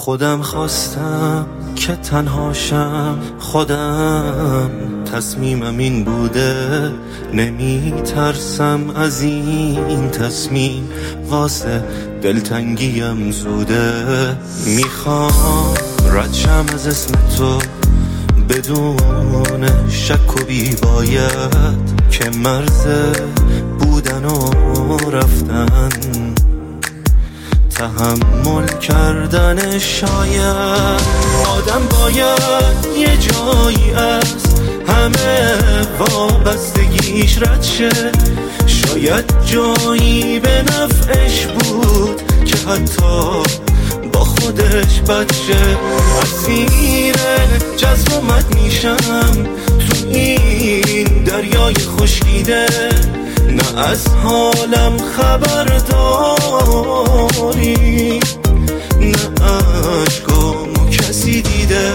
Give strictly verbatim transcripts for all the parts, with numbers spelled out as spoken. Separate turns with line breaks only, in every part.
خودم خواستم که تنهاشم، خودم تصمیمم این بوده، نمی ترسم از این تصمیم، واسه دلتنگیم زوده. میخوام رد شم از اسم تو بدون شک و بی باید، که مرز بودن و رفتن تحمل کردن شاید. آدم باید یه جایی از همه وابستگیش رد شه، شاید جایی به نفعش بود که حتی با خودش بد شه. اسیر جذبمت میشم تو این دریای خشکیده، نه از حالم خبر داری، نه عشقامو کسی دیده.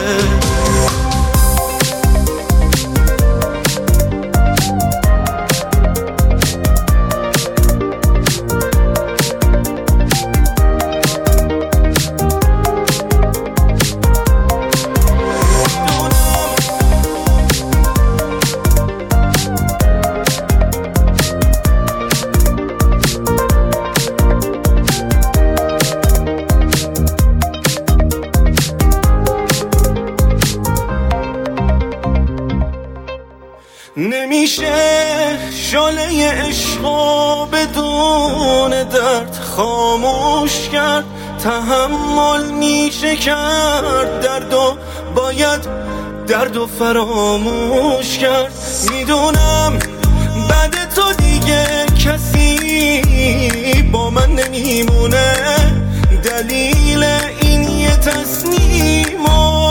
نمیشه شعله عشقو بدون درد خاموش کرد، تحمل میشه کرد درد و باید درد و فراموش کرد. میدونم بعد تو دیگه کسی با من نمیمونه، دلیل این یه تصمیم و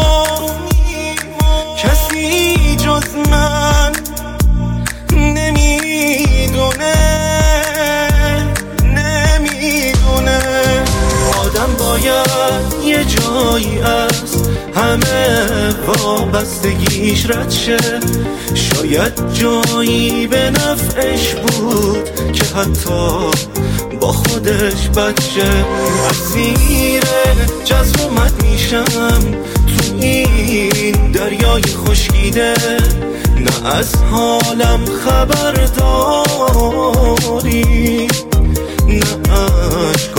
کسی جز من نمیدونه نمیدونه. آدم باید یه جایی از همه وابستگیش رد شه، شاید جایی به نفعش بود که حتی با خودش بد شه. اسیر جذبمت میشم تو این دریای خشکیده، نه از حالم خبر داری، نه عشق